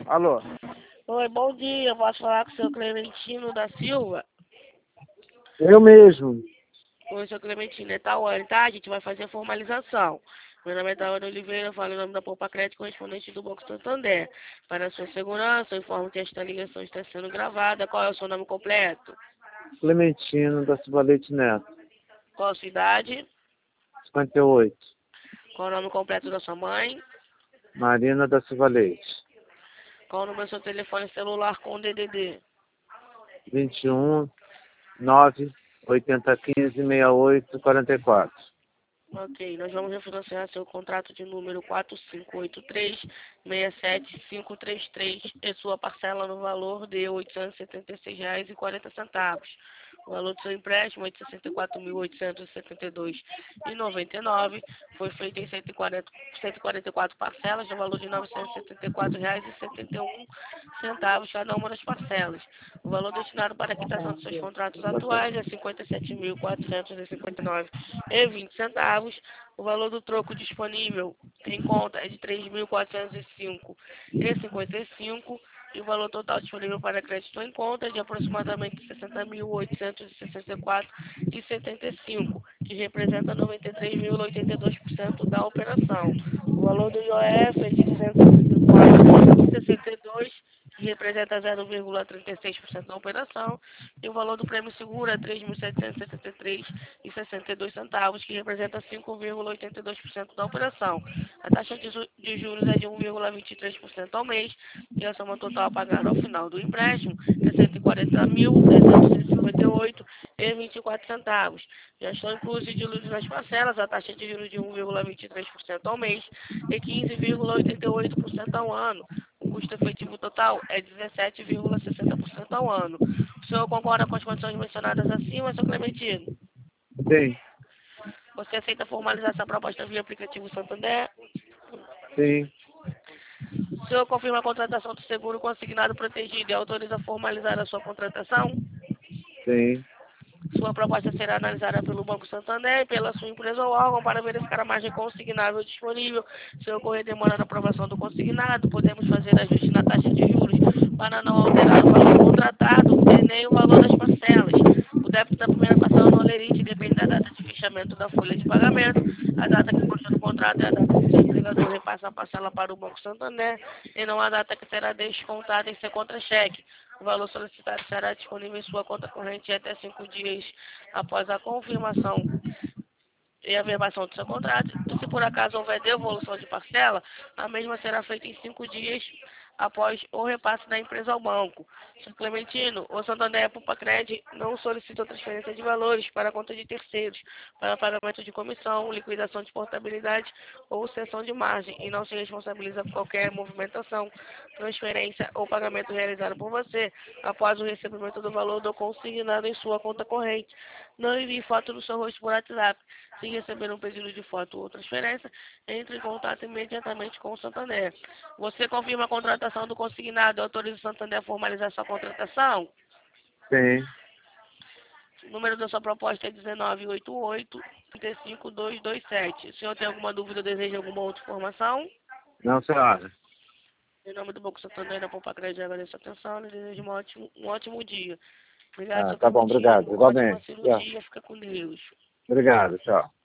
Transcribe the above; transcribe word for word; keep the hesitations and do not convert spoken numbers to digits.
Alô? Oi, bom dia. Posso falar com o senhor Clementino da Silva? Eu mesmo. Oi, senhor Clementino, é Tawane, tá? A gente vai fazer a formalização. Meu nome é Tawane Oliveira, falo em nome da Poupa Crédito, correspondente do Banco Santander. Para a sua segurança, eu informo que esta ligação está sendo gravada. Qual é o seu nome completo? Clementino da Silva Leite Neto. Qual a sua idade? cinquenta e oito. Qual o nome completo da sua mãe? Marina da Silva Leite. Qual o número do seu telefone celular com D D D? vinte e um, nove, oitenta, quinze, sessenta e oito, quarenta e quatro. Ok, nós vamos refinanciar seu contrato de número quatro cinco oito três, seis sete cinco três três e sua parcela no valor de oitocentos e setenta e seis reais e quarenta centavos. O valor do seu empréstimo é de sessenta e quatro mil oitocentos e setenta e dois reais e noventa e nove centavos. Foi feito em cento e quarenta, cento e quarenta e quatro parcelas, no valor de novecentos e setenta e quatro reais e setenta e um centavos cada uma das parcelas. O valor destinado para a quitação dos seus contratos atuais é cinquenta e sete mil quatrocentos e cinquenta e nove reais e vinte centavos. O valor do troco disponível em conta é de três mil quatrocentos e cinco reais e cinquenta e cinco centavos. E o valor total disponível para crédito em conta é de aproximadamente sessenta mil oitocentos e sessenta e quatro reais e setenta e cinco centavos, que representa noventa e três vírgula oitenta e dois por cento da operação. O valor do I O F é de duzentos e sessenta e quatro vírgula sessenta e dois centavos, que representa zero vírgula trinta e seis por cento da operação, e o valor do prêmio seguro é três mil setecentos e setenta e três reais e sessenta e dois centavos, que representa cinco vírgula oitenta e dois por cento da operação. A taxa de, ju de juros é de um vírgula vinte e três por cento ao mês, e a soma total a pagar ao final do empréstimo é cento e quarenta mil trezentos e cinquenta e oito reais e vinte e quatro centavos. Já estão inclusos de juros nas parcelas, a taxa de juros de um vírgula vinte e três por cento ao mês e quinze vírgula oitenta e oito por cento ao ano. O custo efetivo total é dezessete vírgula sessenta por cento ao ano. O senhor concorda com as condições mencionadas acima, senhor Clementino? Sim, Você aceita formalizar essa proposta via aplicativo Santander? sim, O senhor confirma a contratação do seguro consignado protegido e autoriza a formalizar a sua contratação? sim. Sua proposta será analisada pelo Banco Santander e pela sua empresa ou órgão para verificar a margem consignável disponível. Se ocorrer demora na aprovação do consignado, podemos fazer ajuste na taxa de juros para não alterar o valor contratado e nem o valor das parcelas. O débito da primeira parcela no alerite depende da data de fechamento da folha de pagamento. A data que consta no contrato é a data que o seu empregador repassa a parcela para o Banco Santander e não a data que será descontada em seu contra-cheque. O valor solicitado será disponível em sua conta corrente até cinco dias após a confirmação e a verbação do seu contrato. E se por acaso houver devolução de parcela, a mesma será feita em cinco dias após o repasse da empresa ao banco. senhor Clementino, o Santander e a Poupa Crédito não solicitam transferência de valores para a conta de terceiros, para pagamento de comissão, liquidação de portabilidade ou cessão de margem, e não se responsabiliza por qualquer movimentação, transferência ou pagamento realizado por você após o recebimento do valor do consignado em sua conta corrente. Não envie foto do seu rosto por WhatsApp. Se receber um pedido de foto ou transferência, entre em contato imediatamente com o Santander. Você confirma a contratação do consignado e autoriza o Santander a formalizar sua contratação? Sim. O número da sua proposta é um nove oito oito, três cinco dois dois sete. O senhor tem alguma dúvida ou deseja alguma outra informação? Não, senhora. Em nome do Banco Santander e da Poupa Crédito, agradeço a atenção e desejo um ótimo, um ótimo dia. Obrigado, Ah, senhor tá bom, Clementino. obrigado. Ótima Igualmente. Tchau. cirurgia. Fica com Deus. Obrigado, tchau.